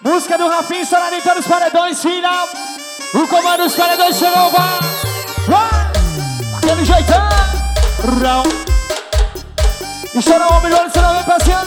Música do Rafinha, estourada em todos os paredões, final. O comando dos paredões chegou, vai. Aquele jeitão. Estoura o homem, estoura bem passeando.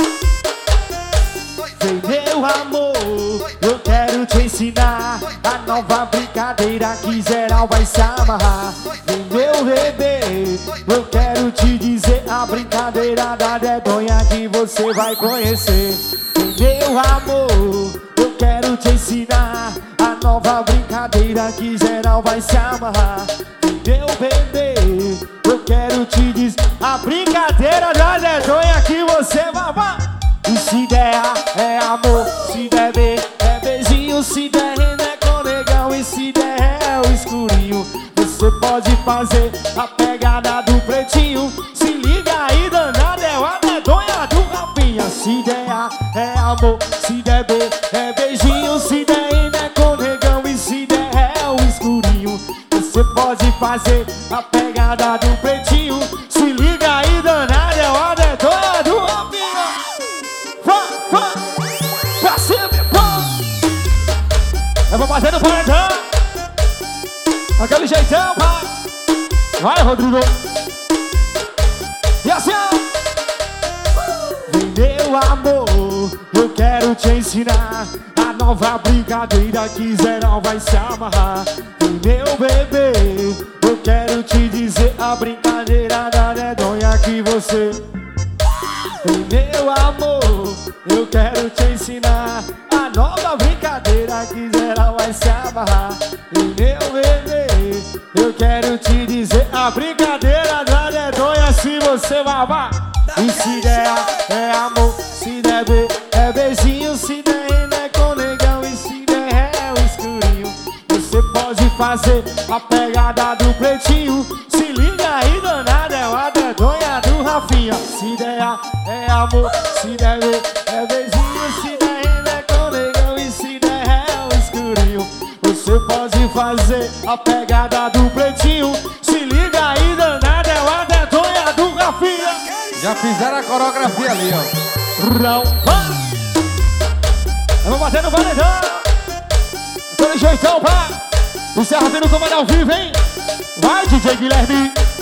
Vem meu amor, eu quero te ensinar a nova brincadeira que geral vai se amarrar. Vem meu bebê, eu quero te dizer a brincadeira da dedonha que você vai conhecer. Vem meu amor, eu quero te ensinar a nova brincadeira que geral vai se amarrar. Vem meu bebê, eu quero te dizer a brincadeira da dedonha que você vai. E se der é amor, se der B é beijinho, se der é com negão e se der é o escurinho. Você pode fazer a pegada do pretinho. Se liga aí, danada, é a dedonha do Rafinha. Se der A é amor, se der B é beijinho, se der é com negão e se der é o escurinho. Você pode fazer a pegada do pretinho. Se liga aí, danada, é a dedonha do Rafinha. Pra cima, eu vou bater no paredão. Aquele jeitão, pá. Vai, Rodrigo. E assim, ó. Vem meu amor, eu quero te ensinar a nova brincadeira que geral vai se amarrar. Vem meu bebê, eu quero te dizer a brincadeira da dedonha que você. Vem meu amor, eu quero te ensinar a nova brincadeira que geral vai se amarrar. Vem meu bebê, eu quero te dizer a brincadeira da dedonha se você vai. E se der A é amor, se der B é beijinho, se der N é com negão e se der é o escurinho. Você pode fazer a pegada do pretinho. Se liga aí, danada, é a dedonha do Rafinha. Se der A é amor, se der B é beijinho, se der N é com negão e se der é o escurinho. Você pode fazer a pegada do pretinho. Se liga aí, danada, é a dedonha do Rafinha. Já fizeram a coreografia ali, ó. Eu vou bater no paredão. Tô no jeitão, pá. O Serra vindo comando ao vivo, hein? Vai, DJ Guilherme.